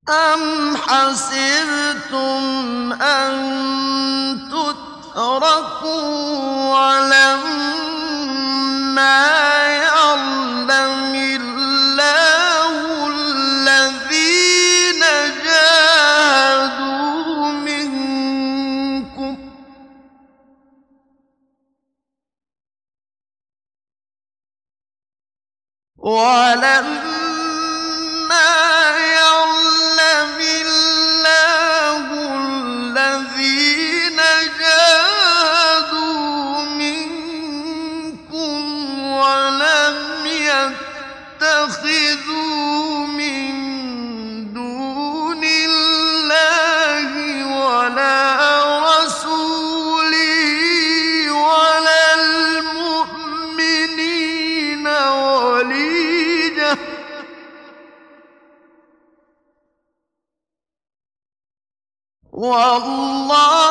أَمْ حَسِبْتُمْ أَن تُتْرَكُوا وَلَمَّا يَعْلَمِ اللَّهُ الَّذِينَ جَاهَدُوا مِنكُمْ وَلَمْ يَتَّخِذُوا مِن دُونِ اللَّهِ وَلَا رَسُولِهِ وَلَا الْمُؤْمِنِينَ وَلِيجَةً ۚ وَاللَّهُ